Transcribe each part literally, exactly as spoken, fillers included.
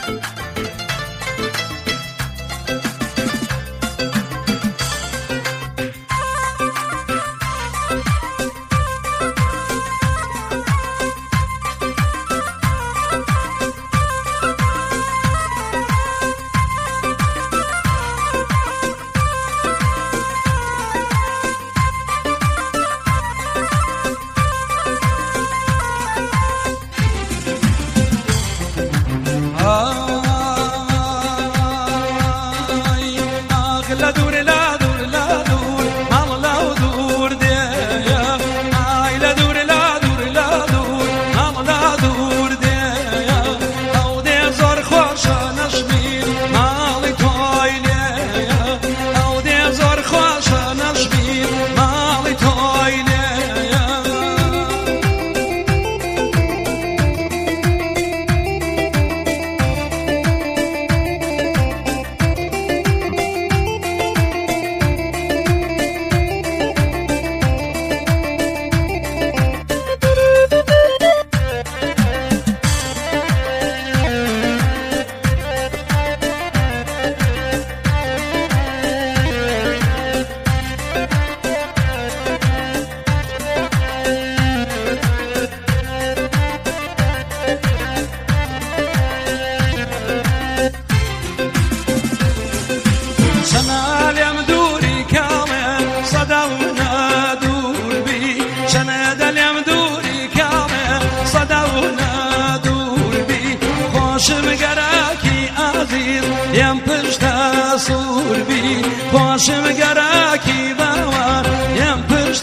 باشم گراکی باور یم پشت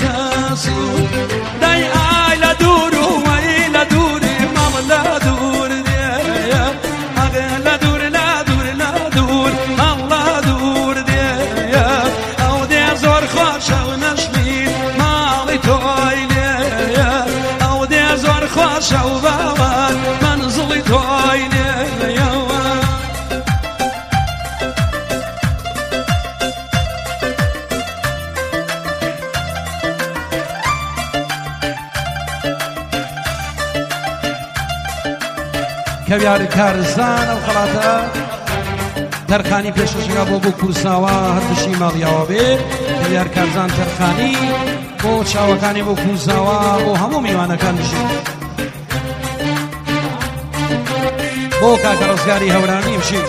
سو دای آیلا دور و آیلا دور مام لا دور دیا آگه لا دور لا دور لا دور مام لا دور دیا او دی زور خوش و نشمی مالی تویلیا او دی زور خوش و باور منزلی تویلیا کەویار کارزان ئەو خەڵاتە تەرخانی پێشەشەکە بۆ بۆ کورساوە هەردشی ماڵیاوە بێ کەویار کارزان تەرخانی بۆ چاوەکانی بۆ کورساوە بۆ هەموو میوانەکان بژین بۆ کاکە ڕزگاری هەورانی بژین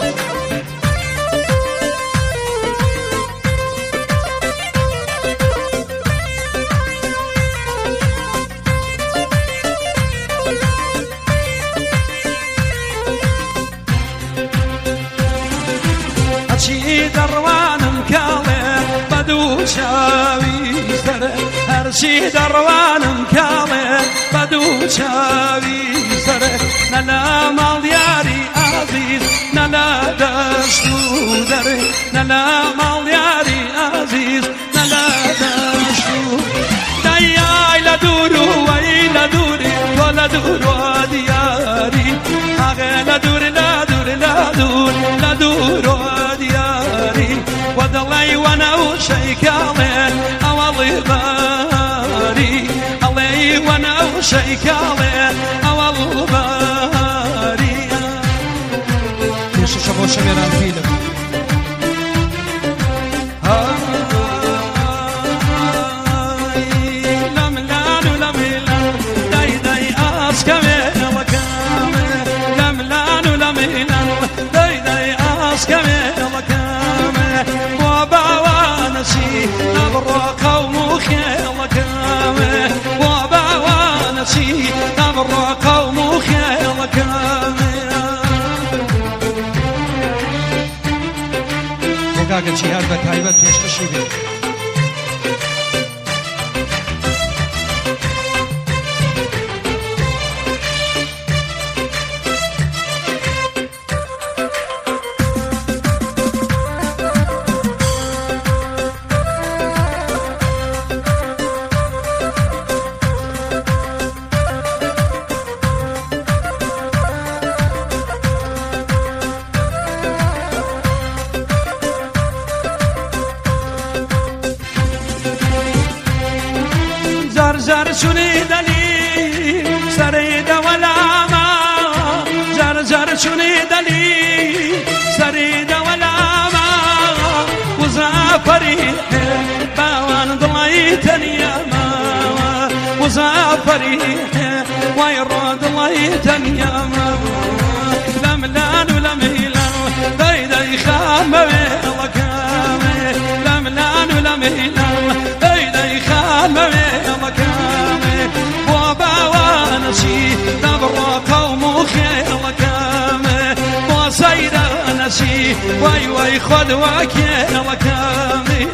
هرچی دروانم کاله بدو چاوی سره هرچی دروانم کاله بدو چاوی سره نلا مال یاری عزیز نلا دشتو دره نلا مال یاری عزیز نلا دشتو دای لدورو وای لدوری تو لدورو دیاری آگه لدور لدور لدور لدورو ودلي وانا وشيك عليه اولي باري علي وانا وشيك عليه اولي باري ايش شبو شميران فيلم أبرى قوم خيل كامل وبوانسي أبرى قوم خيل كامل وقاقل شهاد بتايبت يشتشي بيه زر شوني دلي سريد ولا ما زر زر شوني دلي فريحة ويرد الله يتنيم لملان ولميلان بيدي خام بيلكامي لملان ولميلان بيدي خام بيلكامي بابا ونسي دبر قوم خيلكامي وسيد نسي وي وي خذ وكيلكامي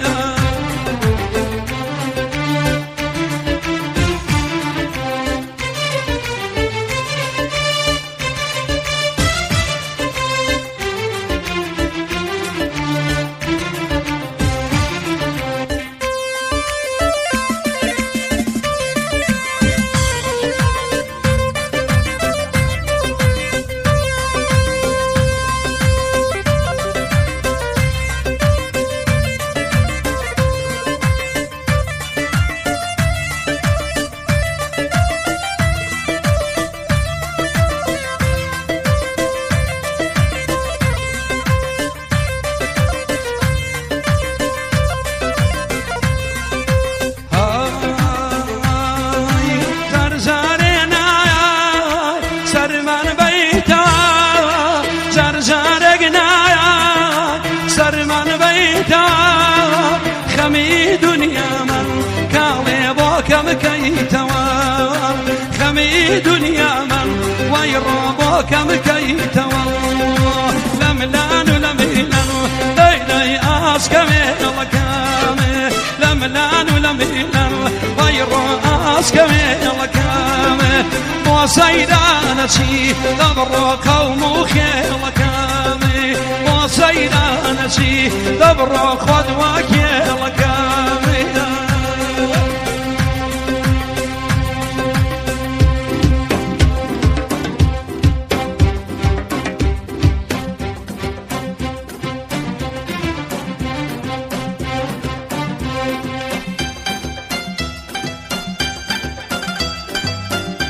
خمي دنيا من كالي بوكم كيتوار خمي دنيا من ويربوكم كيتوار لملان لميلان ديدي اسكمي لكامي لملان لميلان ويرو اسكمي لكامي وسيدانتي دبر قوم خيلكامي وسيدانتي دبر خذ وكيلكامي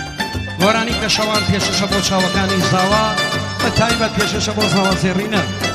گۆرانی پێشەوان پێشەشە بۆ چاوەکانی زاوا بە تایبەت پێشەشە بۆ زاوە زێڕینە